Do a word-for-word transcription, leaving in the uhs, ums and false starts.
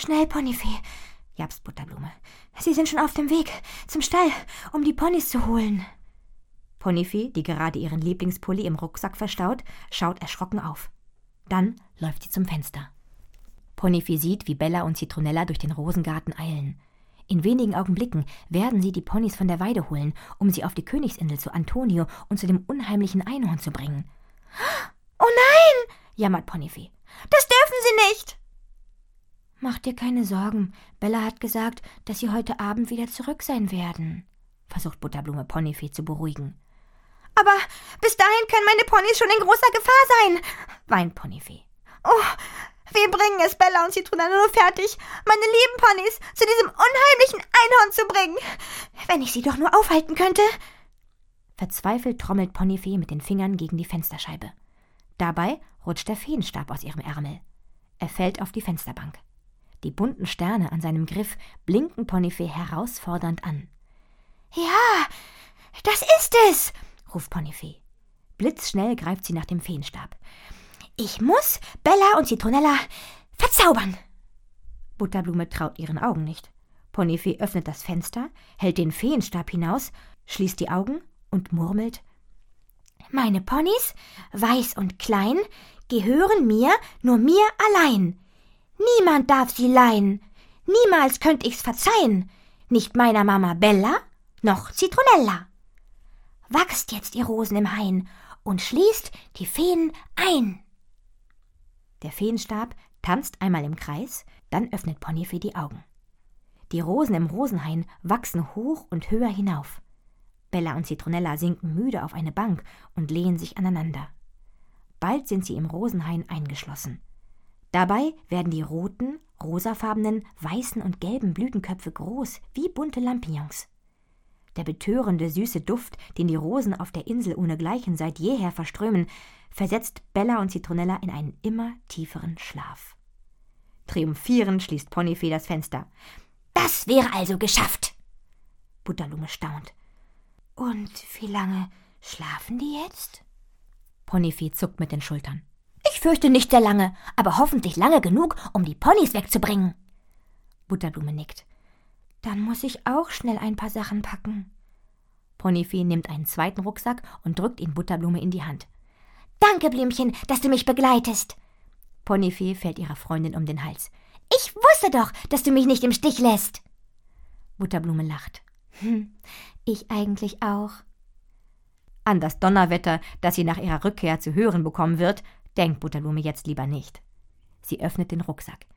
Schnell, Ponyfee, japst Butterblume. Sie sind schon auf dem Weg zum Stall, um die Ponys zu holen. Ponyfee, die gerade ihren Lieblingspulli im Rucksack verstaut, schaut erschrocken auf. Dann läuft sie zum Fenster. Ponyfee sieht, wie Bella und Zitronella durch den Rosengarten eilen. In wenigen Augenblicken werden sie die Ponys von der Weide holen, um sie auf die Königsinsel zu Antonio und zu dem unheimlichen Einhorn zu bringen. »Oh nein«, jammert Ponyfee. »Das dürfen Sie nicht!« »Mach dir keine Sorgen. Bella hat gesagt, dass sie heute Abend wieder zurück sein werden«, versucht Butterblume Ponyfee zu beruhigen. »Aber bis dahin können meine Ponys schon in großer Gefahr sein«, weint Ponyfee. »Oh, wir bringen es Bella und Zitronella nur fertig, meine lieben Ponys zu diesem unheimlichen Einhorn zu bringen. Wenn ich sie doch nur aufhalten könnte.« Verzweifelt trommelt Ponyfee mit den Fingern gegen die Fensterscheibe. Dabei rutscht der Feenstab aus ihrem Ärmel. Er fällt auf die Fensterbank. Die bunten Sterne an seinem Griff blinken Ponyfee herausfordernd an. »Ja, das ist es«, ruft Ponyfee. Blitzschnell greift sie nach dem Feenstab. »Ich muss Bella und Zitronella verzaubern.« Butterblume traut ihren Augen nicht. Ponyfee öffnet das Fenster, hält den Feenstab hinaus, schließt die Augen und murmelt: »Meine Ponys, weiß und klein, gehören mir, nur mir allein. Niemand darf sie leihen, niemals könnt ich's verzeihen, nicht meiner Mama Bella, noch Zitronella. Wachst jetzt, ihr Rosen im Hain, und schließt die Feen ein.« Der Feenstab tanzt einmal im Kreis, dann öffnet Ponyfee die Augen. Die Rosen im Rosenhain wachsen hoch und höher hinauf. Bella und Zitronella sinken müde auf eine Bank und lehnen sich aneinander. Bald sind sie im Rosenhain eingeschlossen. Dabei werden die roten, rosafarbenen, weißen und gelben Blütenköpfe groß wie bunte Lampions. Der betörende, süße Duft, den die Rosen auf der Insel ohnegleichen seit jeher verströmen, versetzt Bella und Zitronella in einen immer tieferen Schlaf. Triumphierend schließt Ponyfee das Fenster. »Das wäre also geschafft!« Butterblume staunt. »Und wie lange schlafen die jetzt?« Ponyfee zuckt mit den Schultern. »Ich fürchte nicht sehr lange, aber hoffentlich lange genug, um die Ponys wegzubringen.« Butterblume nickt. »Dann muss ich auch schnell ein paar Sachen packen.« Ponyfee nimmt einen zweiten Rucksack und drückt ihn Butterblume in die Hand. »Danke, Blümchen, dass du mich begleitest.« Ponyfee fällt ihrer Freundin um den Hals. »Ich wusste doch, dass du mich nicht im Stich lässt.« Butterblume lacht. Hm, ich eigentlich auch. An das Donnerwetter, das sie nach ihrer Rückkehr zu hören bekommen wird, denkt Butterblume jetzt lieber nicht. Sie öffnet den Rucksack.